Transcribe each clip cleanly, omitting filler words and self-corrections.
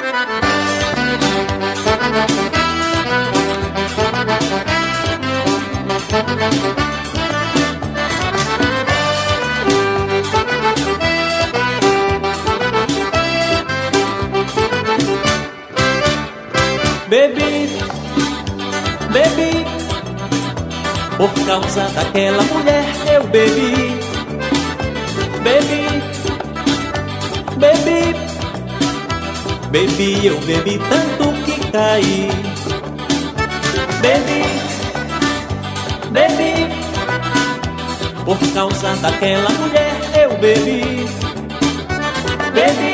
Bebi, bebi, por causa daquela mulher eu bebi. Bebi, bebi, bebi, eu bebi tanto que caí. Bebi, bebi, por causa daquela mulher eu bebi. Bebi,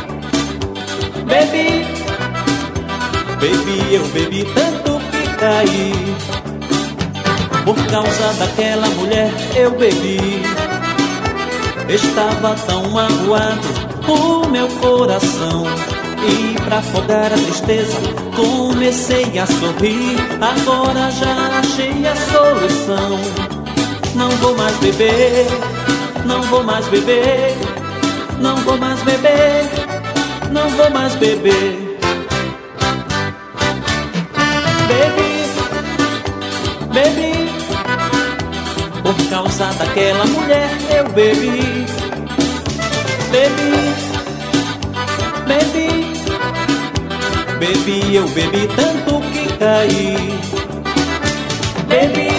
bebi, bebi, eu bebi tanto que caí. Por causa daquela mulher eu bebi. Estava tão magoado o meu coração, e pra afogar a tristeza comecei a sorrir. Agora já achei a solução. Não vou mais beber, não vou mais beber, não vou mais beber, não vou mais beber. Bebi, bebi, por causa daquela mulher eu bebi. Bebi, bebi, bebi, eu bebi tanto que caí. Bebi,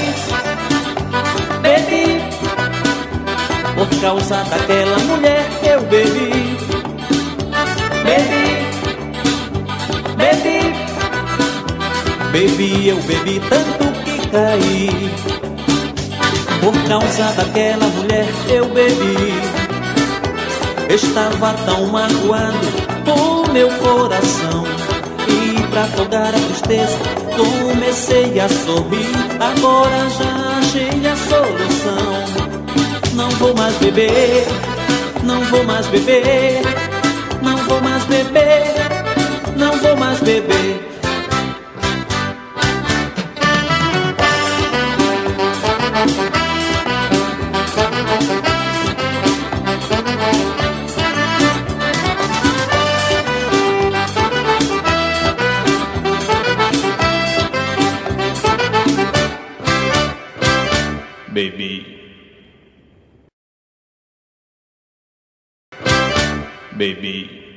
bebi, por causa daquela mulher eu bebi. Bebi, bebi, bebi, eu bebi tanto que caí. Por causa daquela mulher eu bebi. Estava tão magoado o meu coração, e pra afogar a tristeza comecei a sorrir. Agora já achei a solução. Não vou mais beber, não vou mais beber, não vou mais beber, não vou mais beber. Baby. Baby.